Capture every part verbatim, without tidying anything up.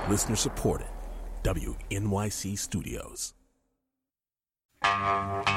Listener supported. W N Y C Studios. Brian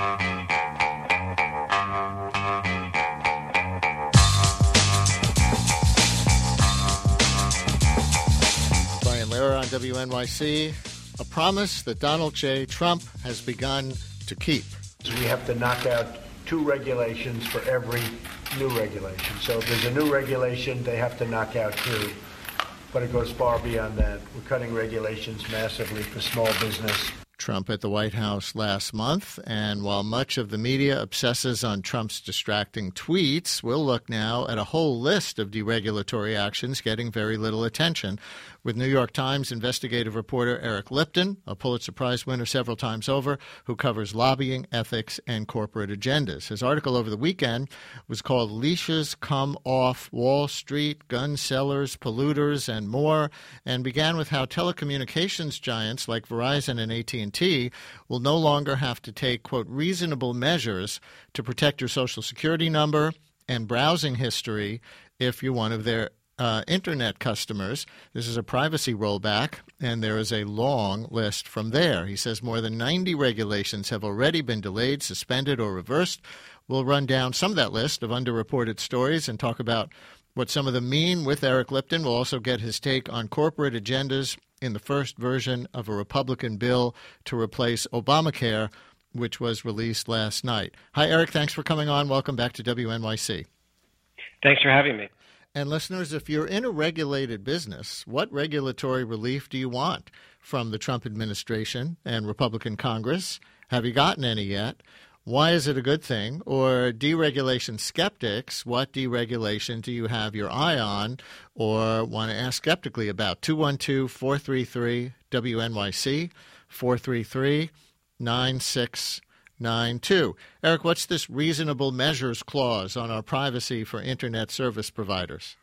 Lehrer on W N Y C. A promise that Donald J. Trump has begun to keep. We have to knock out two regulations for every new regulation. So if there's a new regulation, they have to knock out two. But it goes far beyond that. We're cutting regulations massively for small business. Trump at the White House last month, and while much of the media obsesses on Trump's distracting tweets, we'll look now at a whole list of deregulatory actions getting very little attention, with New York Times investigative reporter Eric Lipton, a Pulitzer Prize winner several times over, who covers lobbying, ethics, and corporate agendas. His article over the weekend was called Leashes Come Off Wall Street, Gun Sellers, Polluters, and More, and began with how telecommunications giants like Verizon and A T and T will no longer have to take, quote, reasonable measures to protect your Social Security number and browsing history if you're one of their uh, Internet customers. This is a privacy rollback, and there is a long list from there. He says more than ninety regulations have already been delayed, suspended, or reversed. We'll run down some of that list of underreported stories and talk about what some of them mean with Eric Lipton. We'll also get his take on corporate agendas in the first version of a Republican bill to replace Obamacare, which was released last night. Hi, Eric. Thanks for coming on. Welcome back to W N Y C. Thanks for having me. And listeners, if you're in a regulated business, what regulatory relief do you want from the Trump administration and Republican Congress? Have you gotten any yet? Why is it a good thing? Or deregulation skeptics, what deregulation do you have your eye on or want to ask skeptically about? two one two, four three three, W N Y C, four three three, nine six nine two. Eric, what's this reasonable measures clause on our privacy for Internet service providers?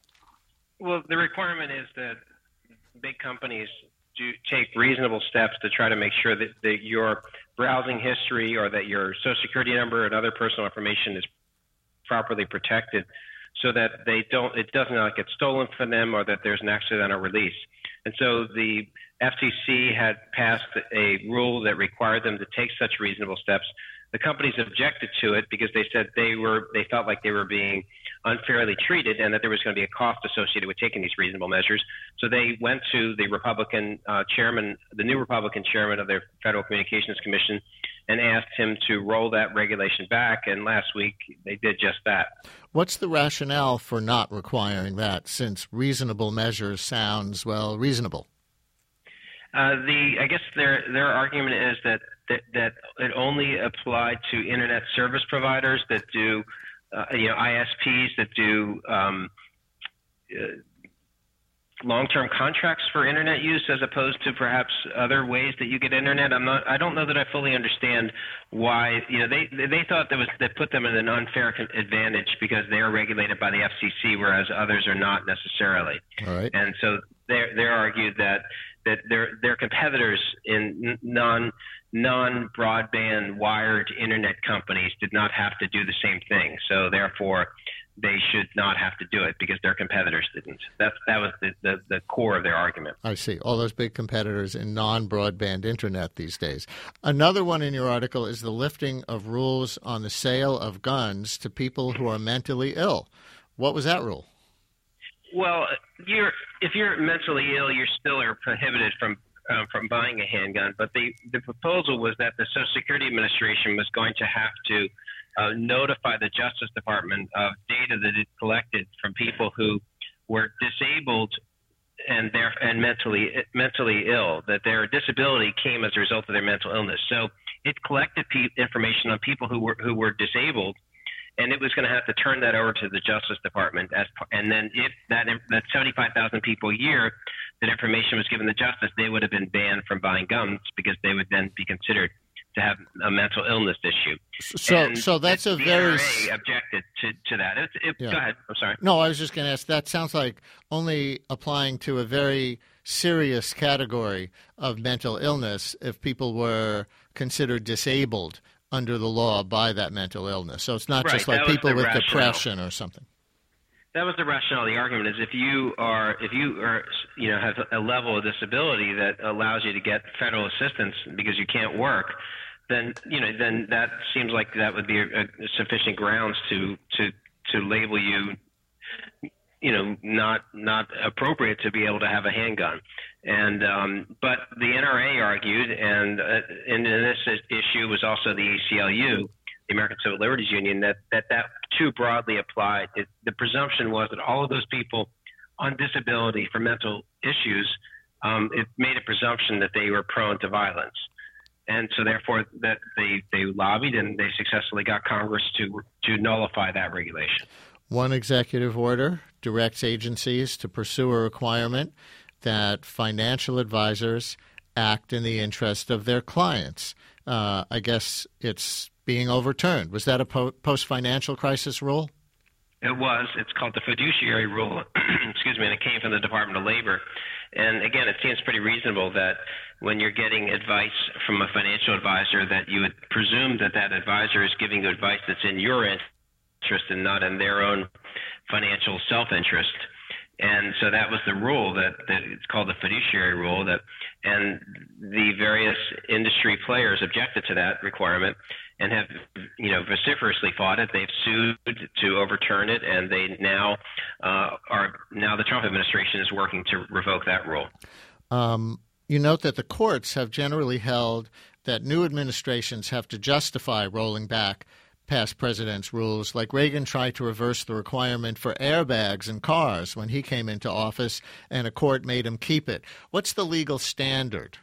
Well, the requirement is that big companies do take reasonable steps to try to make sure that, that your browsing history or that your Social Security number and other personal information is properly protected so that they don't, it doesn't like get stolen from them or that there's an accidental release. And so the F T C had passed a rule that required them to take such reasonable steps. The companies objected to it because they said they were, they felt like they were being unfairly treated and that there was going to be a cost associated with taking these reasonable measures. So they went to the Republican uh, chairman, the new Republican chairman of their Federal Communications Commission, and asked him to roll that regulation back. And last week they did just that. What's the rationale for not requiring that, since reasonable measures sounds, well, reasonable? Uh, the I guess their their argument is that, that that it only applied to Internet service providers that do, uh, you know, I S Ps that do um, uh, long-term contracts for Internet use, as opposed to perhaps other ways that you get Internet. I'm not. I don't know that I fully understand why. You know, they they thought that was that put them in an unfair advantage because they are regulated by the F C C, whereas others are not necessarily. All right. And so they they argued that. that their their competitors in non non broadband wired internet companies did not have to do the same thing. So therefore, they should not have to do it because their competitors didn't. That that was the, the, the core of their argument. I see. All those big competitors in non-broadband internet these days. Another one in your article is the lifting of rules on the sale of guns to people who are mentally ill. What was that rule? Well, you're if you're mentally ill, you're still are prohibited from um, from buying a handgun. But the the proposal was that the Social Security Administration was going to have to uh, notify the Justice Department of data that it collected from people who were disabled and their and mentally mentally ill, that their disability came as a result of their mental illness. So it collected pe- information on people who were who were disabled. And it was going to have to turn that over to the Justice Department, as, and then if that that seventy-five thousand people a year, that information was given to Justice, they would have been banned from buying guns because they would then be considered to have a mental illness issue. So, and so that's a the very N R A objected to to that. It, it, yeah. Go ahead. I'm sorry. No, I was just going to ask. That sounds like only applying to a very serious category of mental illness if people were considered disabled under the law by that mental illness. So it's not right, just like that was people the with rationale. depression or something. that was the rationale of the argument. Is if you are if you are you know have a level of disability that allows you to get federal assistance because you can't work, then you know then that seems like that would be a, a sufficient grounds to to to label you you know not not appropriate to be able to have a handgun. And um, but the N R A argued, and uh, and in this issue was also the A C L U, the American Civil Liberties Union, that that, that too broadly applied. It, the presumption was that all of those people on disability for mental issues, um, it made a presumption that they were prone to violence. And so therefore that they, they lobbied and they successfully got Congress to to nullify that regulation. One executive order directs agencies to pursue a requirement that financial advisors act in the interest of their clients. Uh, I guess it's being overturned. Was that a po- post-financial crisis rule? It was. It's called the fiduciary rule. Excuse me, and it came from the Department of Labor. And again, it seems pretty reasonable that when you're getting advice from a financial advisor, that you would presume that that advisor is giving you advice that's in your interest and not in their own financial self-interest. And so that was the rule that, that it's called the fiduciary rule, that, and the various industry players objected to that requirement and have, you know, vociferously fought it. They've sued to overturn it, and they now uh, are now the Trump administration is working to revoke that rule. Um, you note that the courts have generally held that new administrations have to justify rolling back past presidents' rules, like Reagan tried to reverse the requirement for airbags in cars when he came into office, and a court made him keep it. What's the legal standard?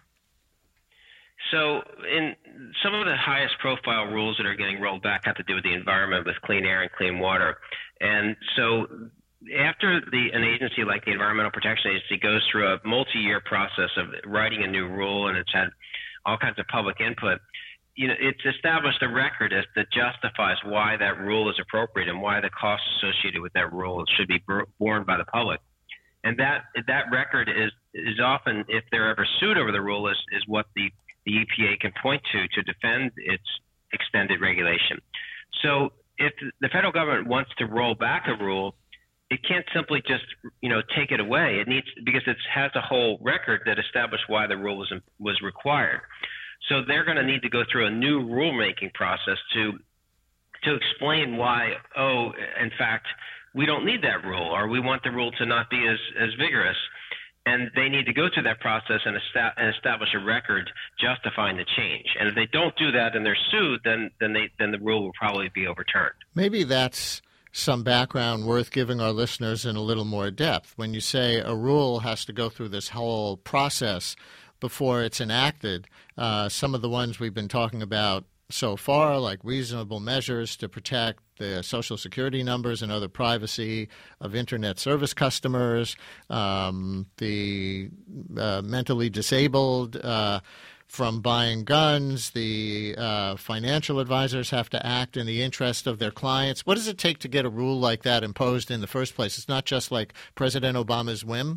So in some of the highest profile rules that are getting rolled back have to do with the environment, with clean air and clean water. And so after the, an agency like the Environmental Protection Agency goes through a multi-year process of writing a new rule, and it's had all kinds of public input, you know, it's established a record as that justifies why that rule is appropriate and why the costs associated with that rule should be borne by the public. And that that record is is often, if they're ever sued over the rule, is, is what the, the E P A can point to to defend its extended regulation. So if the federal government wants to roll back a rule, it can't simply just, you know, take it away. It needs, because it has a whole record that established why the rule was was required. So they're going to need to go through a new rulemaking process to to explain why, oh, in fact, we don't need that rule, or we want the rule to not be as, as vigorous. And they need to go through that process and, esta- and establish a record justifying the change. And if they don't do that and they're sued, then then they then the rule will probably be overturned. Maybe that's some background worth giving our listeners in a little more depth. When you say a rule has to go through this whole process before it's enacted, uh, some of the ones we've been talking about so far, like reasonable measures to protect the Social Security numbers and other privacy of Internet service customers, um, the uh, mentally disabled uh, from buying guns, the uh, financial advisors have to act in the interest of their clients. What does it take to get a rule like that imposed in the first place? It's not just like President Obama's whim?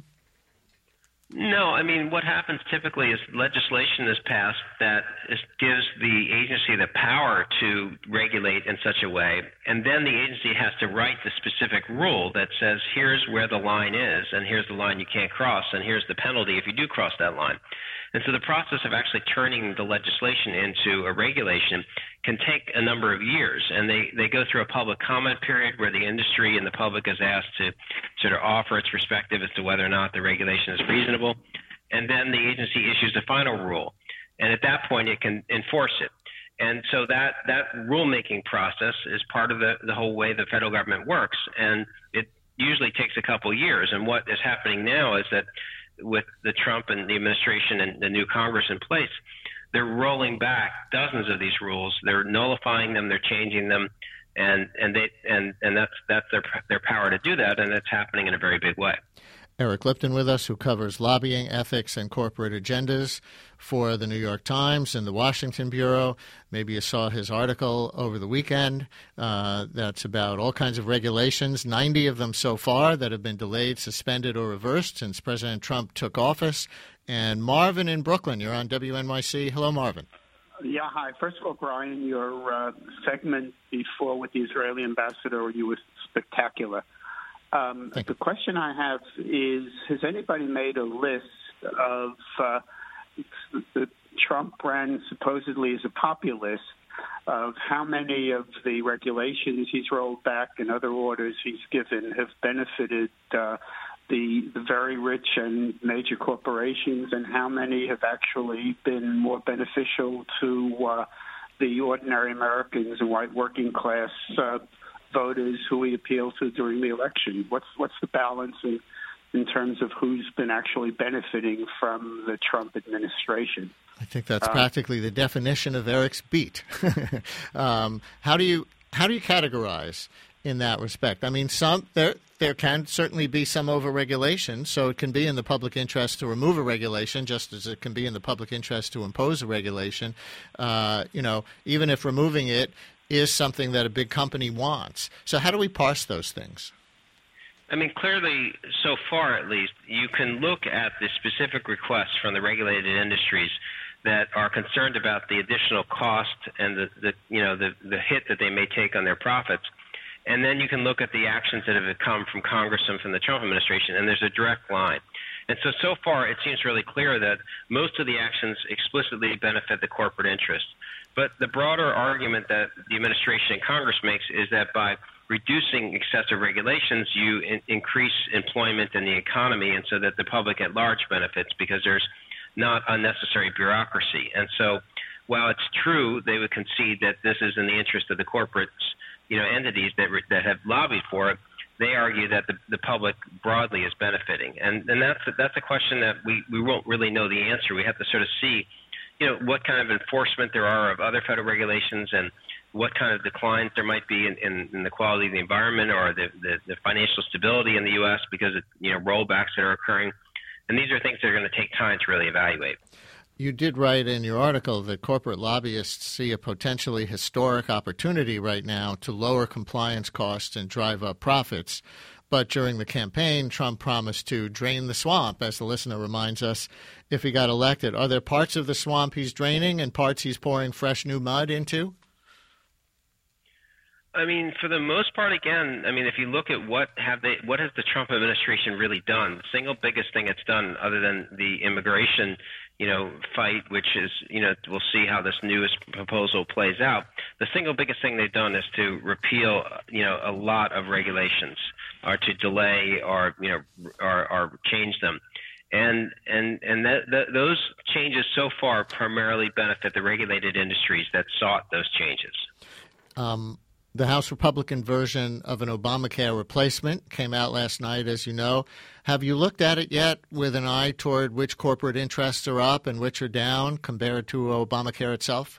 No, I mean, what happens typically is legislation is passed that is, gives the agency the power to regulate in such a way, and then the agency has to write the specific rule that says, here's where the line is, and here's the line you can't cross, and here's the penalty if you do cross that line. And so the process of actually turning the legislation into a regulation can take a number of years, and they, they go through a public comment period where the industry and the public is asked to sort of offer its perspective as to whether or not the regulation is reasonable, and then the agency issues a final rule, and at that point it can enforce it. And so that, that rulemaking process is part of the, the whole way the federal government works, and it usually takes a couple years. And what is happening now is that with the Trump and the administration and the new Congress in place, they're rolling back dozens of these rules. They're nullifying them. They're changing them, and and they and and that's that's their their power to do that, and it's happening in a very big way. Eric Lipton with us, who covers lobbying, ethics, and corporate agendas for the New York Times and the Washington Bureau. Maybe you saw his article over the weekend uh, that's about all kinds of regulations, ninety of them so far that have been delayed, suspended, or reversed since President Trump took office. And Marvin in Brooklyn, you're on W N Y C. Hello, Marvin. Yeah, hi. First of all, Brian, your uh, segment before with the Israeli ambassador, you was spectacular. Um, the question I have is, has anybody made a list of uh, the Trump ran supposedly as a populist of how many of the regulations he's rolled back and other orders he's given have benefited uh, the, the very rich and major corporations, and how many have actually been more beneficial to uh, the ordinary Americans and white working class uh, voters who he appealed to during the election? What's what's the balance in, in terms of who's been actually benefiting from the Trump administration? I think that's Um, practically the definition of Eric's beat. um, how do you how do you categorize in that respect? I mean, some there there can certainly be some overregulation, so it can be in the public interest to remove a regulation, just as it can be in the public interest to impose a regulation. Uh, you know, even if removing it is something that a big company wants. So how do we parse those things? I mean, clearly, so far at least, you can look at the specific requests from the regulated industries that are concerned about the additional cost and the, the you know the, the hit that they may take on their profits. And then you can look at the actions that have come from Congress and from the Trump administration, and there's a direct line. And so, so far, it seems really clear that most of the actions explicitly benefit the corporate interest. But the broader argument that the administration and Congress makes is that by reducing excessive regulations, you in- increase employment in the economy, and so that the public at large benefits because there's not unnecessary bureaucracy. And so while it's true they would concede that this is in the interest of the corporate you know, entities that re- that have lobbied for it, they argue that the, the public broadly is benefiting. And, and that's, that's a question that we, we won't really know the answer. We have to sort of see you know, what kind of enforcement there are of other federal regulations and what kind of declines there might be in, in, in the quality of the environment or the, the, the financial stability in the U S because of, you know, rollbacks that are occurring. And these are things that are going to take time to really evaluate. You did write in your article that corporate lobbyists see a potentially historic opportunity right now to lower compliance costs and drive up profits. But during the campaign, Trump promised to drain the swamp, as the listener reminds us, if he got elected. Are there parts of the swamp he's draining and parts he's pouring fresh new mud into? I mean, for the most part, again, I mean, if you look at what have they, what has the Trump administration really done? The single biggest thing it's done, other than the immigration, you know, fight, which is, you know, we'll see how this newest proposal plays out. The single biggest thing they've done is to repeal, you know, a lot of regulations, or to delay, or you know, or, or change them. And and and that, that, those changes so far primarily benefit the regulated industries that sought those changes. Um. The House Republican version of an Obamacare replacement came out last night, as you know. Have you looked at it yet with an eye toward which corporate interests are up and which are down compared to Obamacare itself?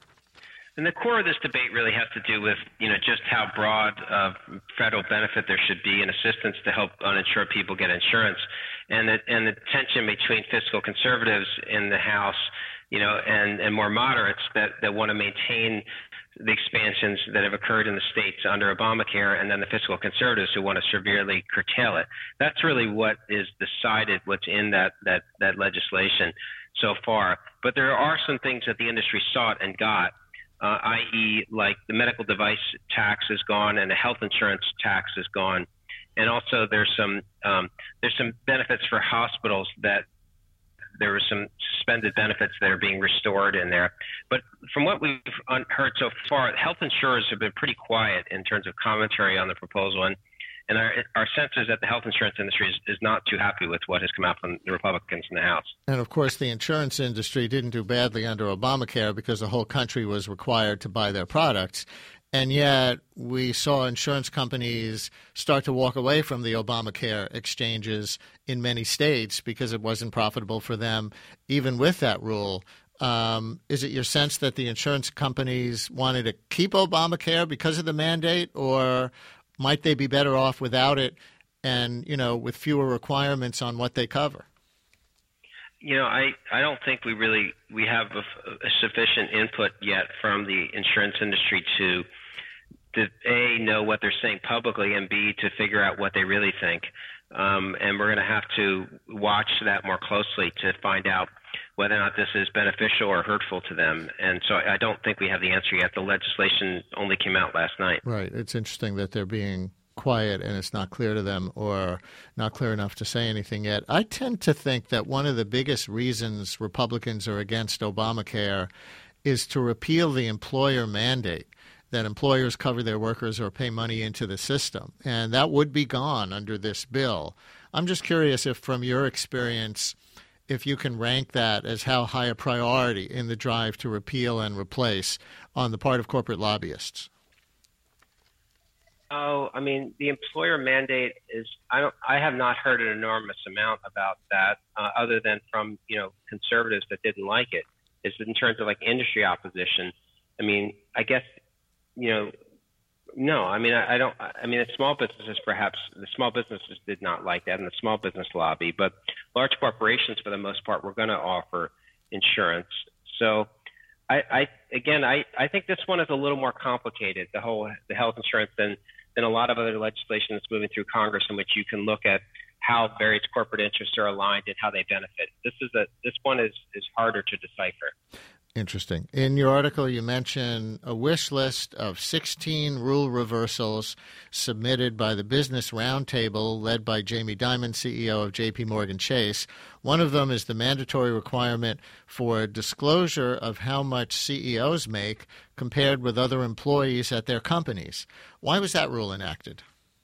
And the core of this debate really has to do with, you know, just how broad uh, federal benefit there should be in assistance to help uninsured people get insurance, and the, and the tension between fiscal conservatives in the House, you know, and, and more moderates that, that want to maintain the expansions that have occurred in the states under Obamacare, and then the fiscal conservatives who want to severely curtail it. That's really what is decided, what's in that, that, that legislation so far. But there are some things that the industry sought and got, uh, that is like the medical device tax is gone and the health insurance tax is gone. And also there's some, um, there's some benefits for hospitals that there were some suspended benefits that are being restored in there. But from what we've heard so far, health insurers have been pretty quiet in terms of commentary on the proposal. And, and our, our sense is that the health insurance industry is, is not too happy with what has come out from the Republicans in the House. And, of course, the insurance industry didn't do badly under Obamacare because the whole country was required to buy their products. And yet we saw insurance companies start to walk away from the Obamacare exchanges in many states because it wasn't profitable for them, even with that rule. Um, is it your sense that the insurance companies wanted to keep Obamacare because of the mandate, or might they be better off without it and, you know, with fewer requirements on what they cover? You know, I, I don't think we really we have a, a sufficient input yet from the insurance industry to to A, know what they're saying publicly, and B, to figure out what they really think. Um, and we're going to have to watch that more closely to find out whether or not this is beneficial or hurtful to them. And so I don't think we have the answer yet. The legislation only came out last night. Right. It's interesting that they're being quiet and it's not clear to them or not clear enough to say anything yet. I tend to think that one of the biggest reasons Republicans are against Obamacare is to repeal the employer mandate that employers cover their workers or pay money into the system. And that would be gone under this bill. I'm just curious if, from your experience, if you can rank that as how high a priority in the drive to repeal and replace on the part of corporate lobbyists. Oh, I mean, the employer mandate is, I don't, I have not heard an enormous amount about that uh, other than from, you know, conservatives that didn't like it. Is in terms of like industry opposition. I mean, I guess, you know, no, I mean, I, I don't, I mean, the small businesses, perhaps the small businesses did not like that in the small business lobby, but large corporations for the most part were going to offer insurance. So I, I, again, I, I think this one is a little more complicated, the whole, the health insurance than, than a lot of other legislation that's moving through Congress in which you can look at how various corporate interests are aligned and how they benefit. This is a, this one is, is harder to decipher. Interesting. In your article, you mention a wish list of sixteen rule reversals submitted by the Business Roundtable, led by Jamie Dimon, C E O of J P Morgan Chase. One of them is the mandatory requirement for disclosure of how much C E Os make compared with other employees at their companies. Why was that rule enacted?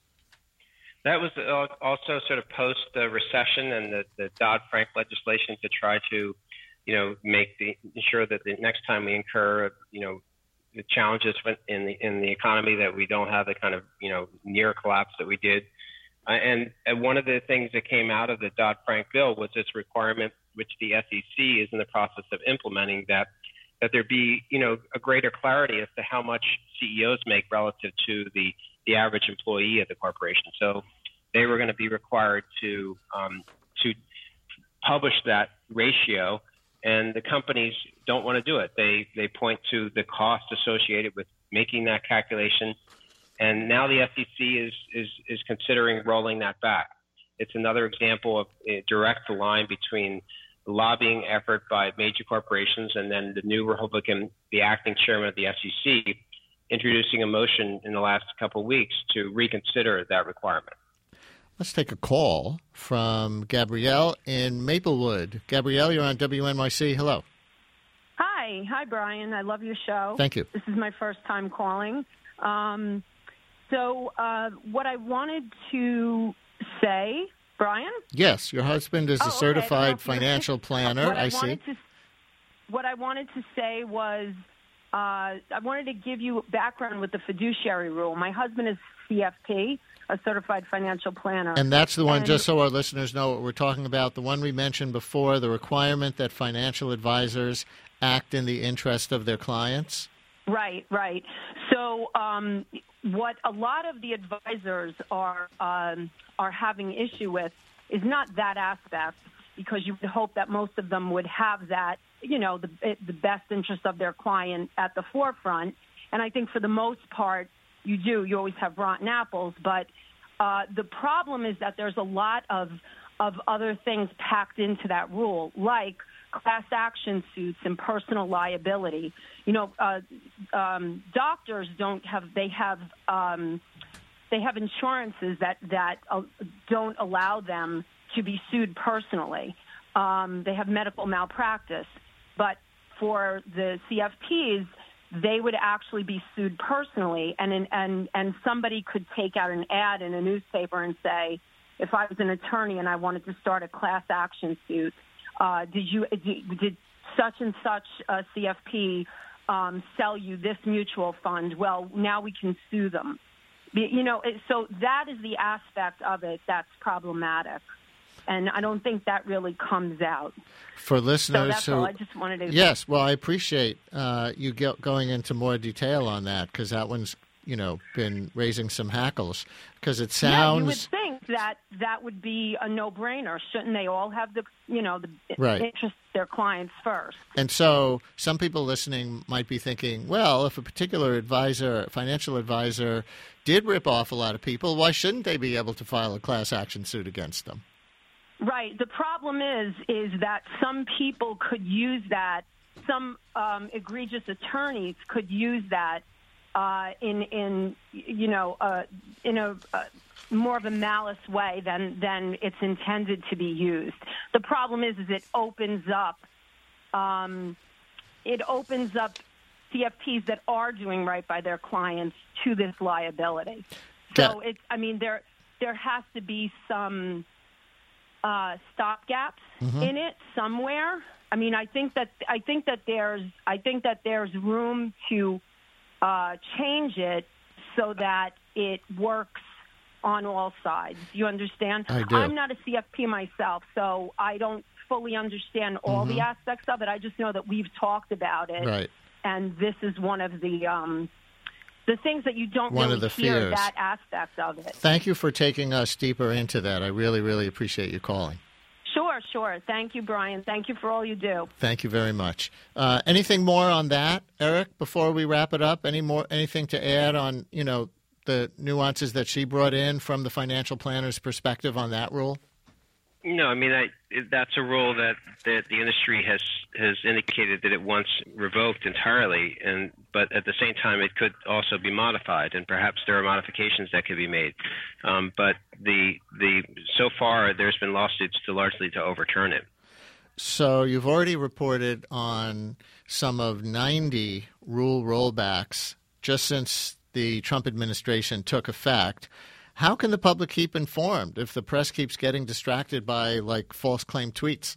That was also sort of post the recession and the, the Dodd-Frank legislation to try to, you know, make the ensure that the next time we incur, you know, the challenges in the in the economy that we don't have the kind of, you know, near collapse that we did. Uh, and, and one of the things that came out of the Dodd-Frank bill was this requirement, which the S E C is in the process of implementing, that that there be, you know, a greater clarity as to how much C E Os make relative to the the average employee at the corporation. So they were going to be required to um, to publish that ratio, and the companies don't want to do it. They they point to the cost associated with making that calculation, and now the S E C is is is considering rolling that back. It's another example of a direct line between the lobbying effort by major corporations and then the new Republican, the acting chairman of the S E C, introducing a motion in the last couple of weeks to reconsider that requirement. Let's take a call from Gabrielle in Maplewood. Gabrielle, you're on W N Y C. Hello. Hi. Hi, Brian. I love your show. Thank you. This is my first time calling. Um, so uh, what I wanted to say, Brian? Yes, your husband is oh, a okay. certified financial planner, what I, I see. To, what I wanted to say was uh, I wanted to give you background with the fiduciary rule. My husband is C F P, a certified financial planner. And that's the one, and, just so our listeners know what we're talking about, the one we mentioned before, the requirement that financial advisors act in the interest of their clients? Right, right. So um, what a lot of the advisors are um, are having issue with is not that aspect, because you would hope that most of them would have that, you know, the, the best interest of their client at the forefront. And I think for the most part, you do. You always have rotten apples. But uh, the problem is that there's a lot of of other things packed into that rule, like class action suits and personal liability. You know, uh, um, doctors don't have, they have, um, they have insurances that, that uh, don't allow them to be sued personally. Um, they have medical malpractice. But for the C F Ps, they would actually be sued personally, and in, and and somebody could take out an ad in a newspaper and say, if I was an attorney and I wanted to start a class action suit, uh, did you did, did such and such a C F P um, sell you this mutual fund? Well, now we can sue them. You know, so that is the aspect of it that's problematic. And I don't think that really comes out. For listeners so that's who, all. I just wanted to. Yes, well, I appreciate uh, you get going into more detail on that, because that one's, you know, been raising some hackles. Because it sounds. Yeah, you would think that that would be a no-brainer. Shouldn't they all have the, you know, the right. interest of their clients first? And so some people listening might be thinking, well, if a particular advisor, financial advisor, did rip off a lot of people, why shouldn't they be able to file a class action suit against them? Right. The problem is, is that some people could use that, some um, egregious attorneys could use that uh, in in you know uh, in a uh, more of a malice way than than it's intended to be used. The problem is, is it opens up um, it opens up C F Ps that are doing right by their clients to this liability. So it's I mean there there has to be some uh, stopgaps mm-hmm. in it somewhere. I mean I think that I think that there's I think that there's room to uh, change it so that it works on all sides. You understand? I do. I'm not a C F P myself, so I don't fully understand all mm-hmm. the aspects of it. I just know that we've talked about it, right. and this is one of the um, the things that you don't one really of the hear, fears. that aspect of it. Thank you for taking us deeper into that. I really, really appreciate you calling. Sure, sure. Thank you, Brian. Thank you for all you do. Thank you very much. Uh, anything more on that, Eric, before we wrap it up? Any more? Anything to add on, you know, the nuances that she brought in from the financial planner's perspective on that rule? No, I mean, I, that's a rule that, that the industry has has indicated that it wants revoked entirely, and but at the same time, it could also be modified, and perhaps there are modifications that could be made. Um, but the the so far, there's been lawsuits to largely to overturn it. So you've already reported on some of ninety rule rollbacks just since the Trump administration took effect. How can the public keep informed if the press keeps getting distracted by, like, false claim tweets?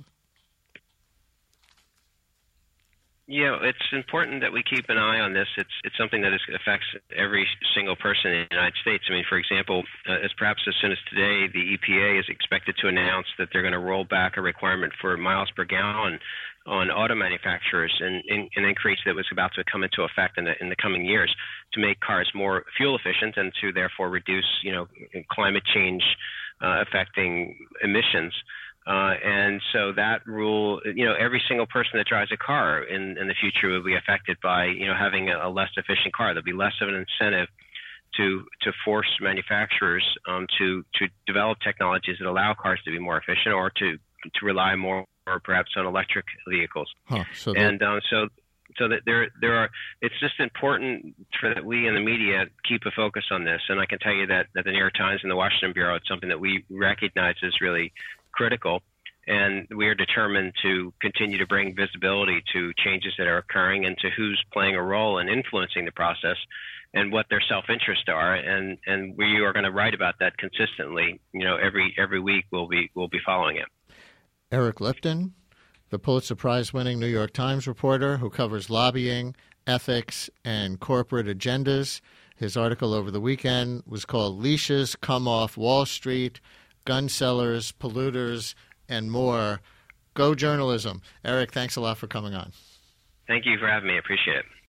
Yeah, it's important that we keep an eye on this. It's it's something that is, affects every single person in the United States. I mean, for example, uh, as perhaps as soon as today, the E P A is expected to announce that they're going to roll back a requirement for miles per gallon on auto manufacturers, and an increase that was about to come into effect in the in the coming years to make cars more fuel efficient and to therefore reduce, you know, climate change uh, affecting emissions. Uh, and so that rule, you know, every single person that drives a car in, in the future will be affected by, you know, having a, a less efficient car. There'll be less of an incentive to to force manufacturers um, to to develop technologies that allow cars to be more efficient, or to to rely more or perhaps on electric vehicles. Huh, so and um, so so that there there are. It's just important for that we in the media keep a focus on this. And I can tell you that that the New York Times and the Washington Bureau, it's something that we recognize as really critical, and we are determined to continue to bring visibility to changes that are occurring and to who's playing a role in influencing the process and what their self-interests are, and and we are going to write about that consistently. You know, every every week we'll be we'll be following it. Eric Lipton, the Pulitzer Prize-winning New York Times reporter who covers lobbying, ethics, and corporate agendas. His article over the weekend was called "Leashes Come Off Wall Street: Gun Sellers, Polluters, and More." Go journalism. Eric, thanks a lot for coming on. Thank you for having me. I appreciate it.